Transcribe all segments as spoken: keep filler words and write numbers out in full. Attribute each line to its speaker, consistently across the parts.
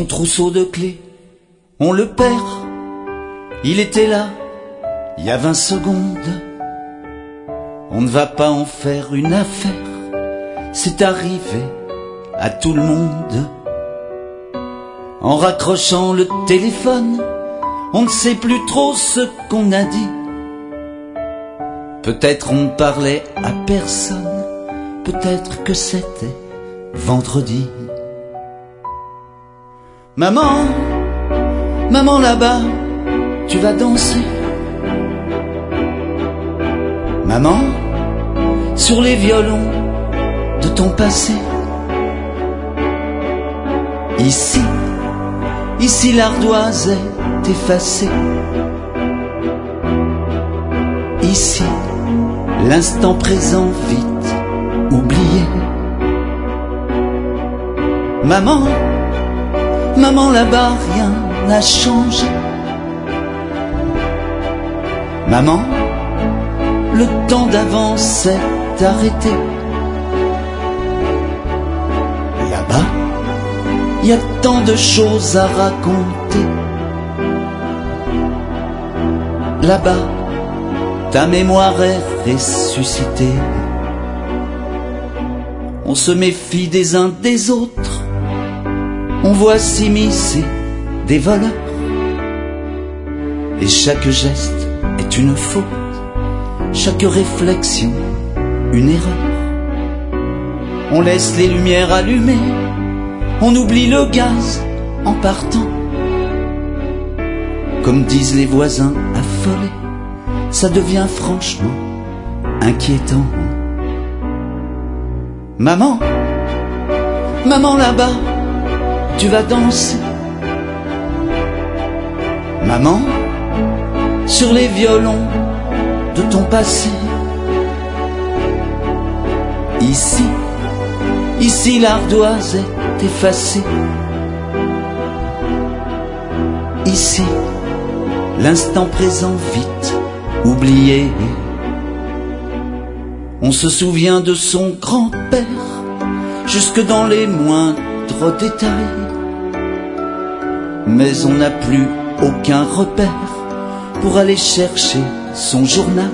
Speaker 1: Son trousseau de clés, on le perd. Il était là, il y a vingt secondes. On ne va pas en faire une affaire, c'est arrivé à tout le monde. En raccrochant le téléphone, on ne sait plus trop ce qu'on a dit. Peut-être on ne parlait à personne, peut-être que c'était vendredi. Maman, maman là-bas, tu vas danser. Maman, sur les violons de ton passé. Ici, ici l'ardoise est effacée. Ici, l'instant présent vite oublié. Maman, maman là-bas, rien n'a changé. Maman, le temps d'avant s'est arrêté. Là-bas, il y a tant de choses à raconter. Là-bas, ta mémoire est ressuscitée. On se méfie des uns des autres. On voit s'immiscer des voleurs. Et chaque geste est une faute. Chaque réflexion, une erreur. On laisse les lumières allumées. On oublie le gaz en partant. Comme disent les voisins affolés, ça devient franchement inquiétant. Maman, maman là-bas, tu vas danser. Maman, sur les violons de ton passé. Ici, ici l'ardoise est effacée. Ici, l'instant présent vite oublié. On se souvient de son grand-père, jusque dans les moindres détails. Mais on n'a plus aucun repère pour aller chercher son journal.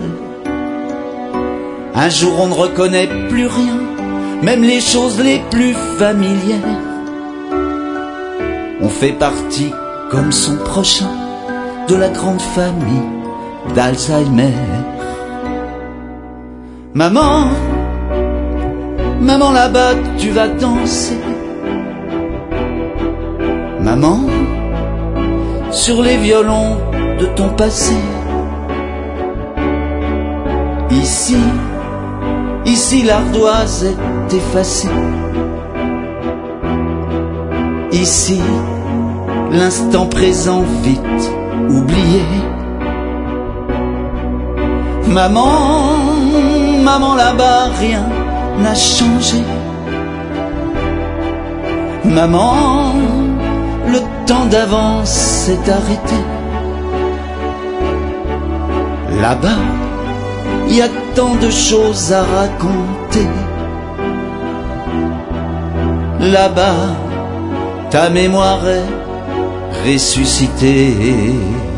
Speaker 1: Un jour on ne reconnaît plus rien, même les choses les plus familières. On fait partie, comme son prochain, de la grande famille d'Alzheimer. Maman, maman là-bas, tu vas danser. Maman, sur les violons de ton passé. Ici, ici l'ardoise est effacée. Ici, l'instant présent vite oublié. Maman, maman là-bas, rien n'a changé. Maman, le temps d'avance s'est arrêté. Là-bas, il y a tant de choses à raconter. Là-bas, ta mémoire est ressuscitée.